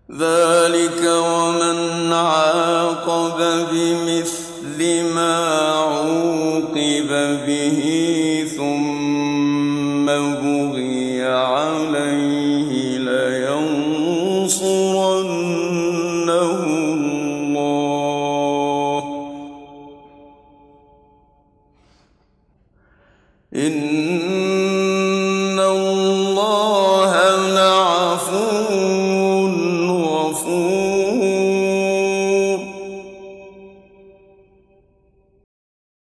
ذلك ومن عاقب بمثل ما عوقب به ثم بغي